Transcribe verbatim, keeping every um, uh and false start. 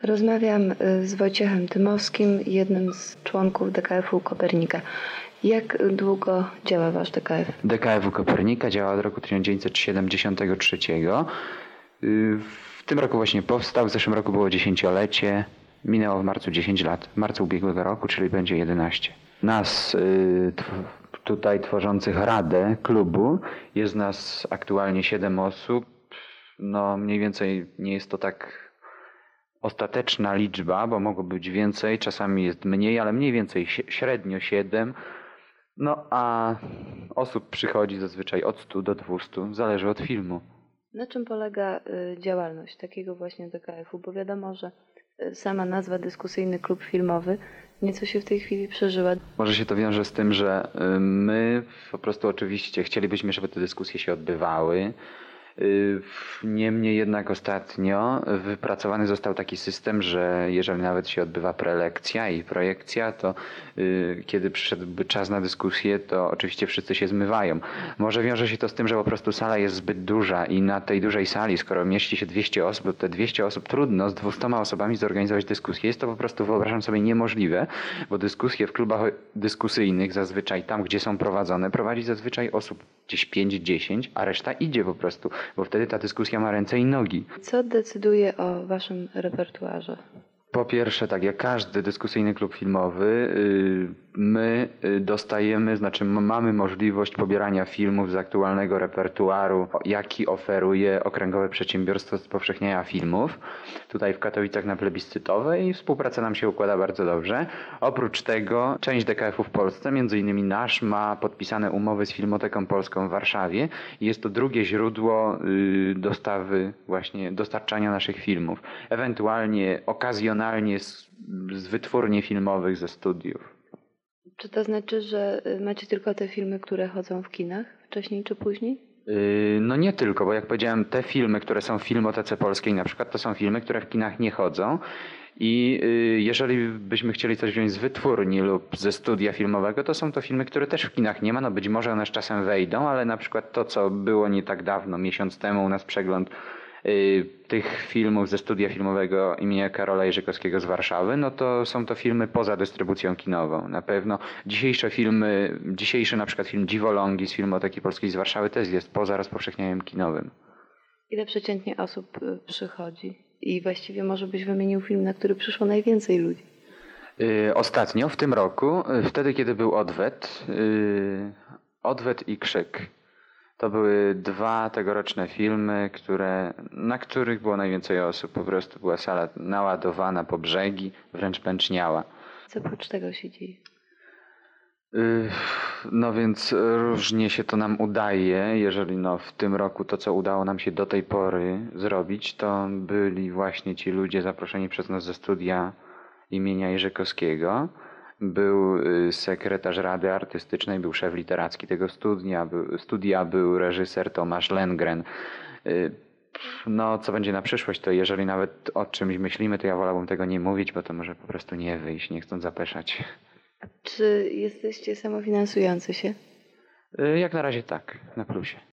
Rozmawiam y, z Wojciechem Dymowskim, jednym z członków D K F-u Kopernika. Jak długo działa wasz D K F? D K F-u Kopernika działa od roku tysiąc dziewięćset siedemdziesiątego trzeciego. Y, W tym roku właśnie powstał, w zeszłym roku było dziesięciolecie. Minęło w marcu dziesięć lat, w marcu ubiegłego roku, czyli będzie jedenaście. Nas y, tw- tutaj tworzących radę klubu jest nas aktualnie siedem osób. No mniej więcej nie jest to tak ostateczna liczba, bo mogło być więcej, czasami jest mniej, ale mniej więcej si- średnio siedem. No a osób przychodzi zazwyczaj od stu do dwustu, zależy od filmu. Na czym polega y, działalność takiego właśnie D K F-u? Bo wiadomo, że y, sama nazwa Dyskusyjny Klub Filmowy nieco się w tej chwili przeżyła. Może się to wiąże z tym, że y, my po prostu oczywiście chcielibyśmy, żeby te dyskusje się odbywały. Y, Niemniej jednak ostatnio wypracowany został taki system, że jeżeli nawet się odbywa prelekcja i projekcja, to y, kiedy przyszedłby czas na dyskusję, to oczywiście wszyscy się zmywają. Może wiąże się to z tym, że po prostu sala jest zbyt duża i na tej dużej sali, skoro mieści się dwieście osób, to te dwieście osób trudno z dwustoma osobami zorganizować dyskusję. Jest to po prostu, wyobrażam sobie, niemożliwe, bo dyskusje w klubach dyskusyjnych zazwyczaj tam, gdzie są prowadzone, prowadzi zazwyczaj osób gdzieś pięć dziesięć, a reszta idzie po prostu, bo wtedy ta dyskusja ma ręce i nogi. Co decyduje o waszym repertuarze? Po pierwsze, tak jak każdy dyskusyjny klub filmowy, y, my y, dostajemy, znaczy m- mamy możliwość pobierania filmów z aktualnego repertuaru, jaki oferuje Okręgowe Przedsiębiorstwo Spowszechniania Filmów. Tutaj w Katowicach na Plebiscytowej współpraca nam się układa bardzo dobrze. Oprócz tego część D K F-u w Polsce, między innymi nasz, ma podpisane umowy z Filmoteką Polską w Warszawie i jest to drugie źródło y, dostawy, właśnie dostarczania naszych filmów. Ewentualnie okazjonalnie z, z wytwórni filmowych ze studiów. Czy to znaczy, że y, macie tylko te filmy, które chodzą w kinach wcześniej czy później? Yy, No nie tylko, bo jak powiedziałem, te filmy, które są w Filmotece Polskiej na przykład, to są filmy, które w kinach nie chodzą. I yy, jeżeli byśmy chcieli coś wziąć z wytwórni lub ze studia filmowego, to są to filmy, które też w kinach nie ma. No być może one z czasem wejdą, ale na przykład to, co było nie tak dawno, miesiąc temu u nas przegląd yy, tych filmów ze studia filmowego imienia Karola Jerzykowskiego z Warszawy, no to są to filmy poza dystrybucją kinową. Na pewno dzisiejsze filmy, dzisiejszy na przykład film Dziwolągi z Filmoteki Polskiej z Warszawy też jest poza rozpowszechnianiem kinowym. Ile przeciętnie osób y, przychodzi? I właściwie może byś wymienił film, na który przyszło najwięcej ludzi. Yy, Ostatnio, w tym roku, yy, wtedy kiedy był Odwet, yy, Odwet i Krzyk. To były dwa tegoroczne filmy, które, na których było najwięcej osób. Po prostu była sala naładowana po brzegi, wręcz pęczniała. Co oprócz tego się dzieje? Yy, No więc różnie się to nam udaje. Jeżeli no w tym roku to, co udało nam się do tej pory zrobić, to byli właśnie ci ludzie zaproszeni przez nas ze studia imienia Jerzykowskiego. Był y, sekretarz Rady Artystycznej, był szef literacki tego studia, był, studia, był reżyser Tomasz Lengren. Y, No, co będzie na przyszłość, to jeżeli nawet o czymś myślimy, to ja wolałbym tego nie mówić, bo to może po prostu nie wyjść, nie chcąc zapeszać. Czy jesteście samofinansujący się? Y, Jak na razie tak, na plusie.